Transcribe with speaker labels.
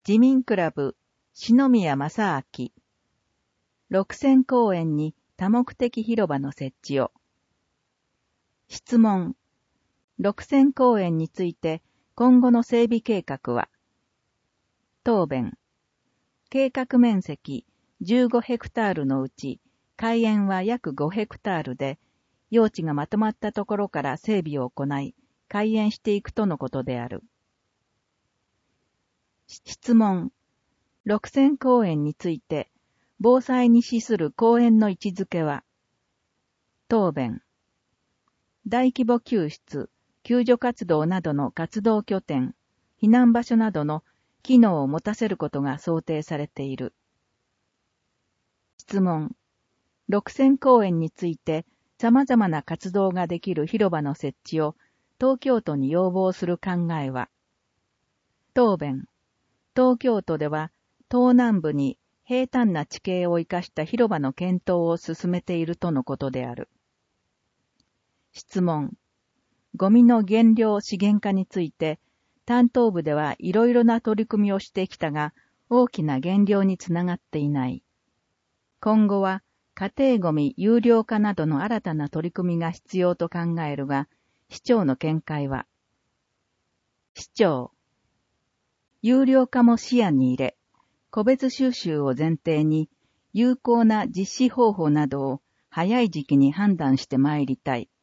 Speaker 1: 自民クラブ、篠宮正明。六線公園に多目的広場の設置を。質問。六線公園について今後の整備計画は。答弁。計画面積15ヘクタールのうち、開園は約5ヘクタールで、用地がまとまったところから整備を行い、開園していくとのことである。質問。六線公園について、防災に資する公園の位置づけは。答弁。大規模救出、救助活動などの活動拠点、避難場所などの機能を持たせることが想定されている。質問。六線公園について様々な活動ができる広場の設置を東京都に要望する考えは。答弁。東京都では東南部に平坦な地形を生かした広場の検討を進めているとのことである。質問。ゴミの減量資源化について、担当部ではいろいろな取り組みをしてきたが、大きな減量につながっていない。今後は家庭ゴミ有料化などの新たな取り組みが必要と考えるが、市長の見解は。市長。有料化も視野に入れ、個別収集を前提に、有効な実施方法などを早い時期に判断してまいりたい。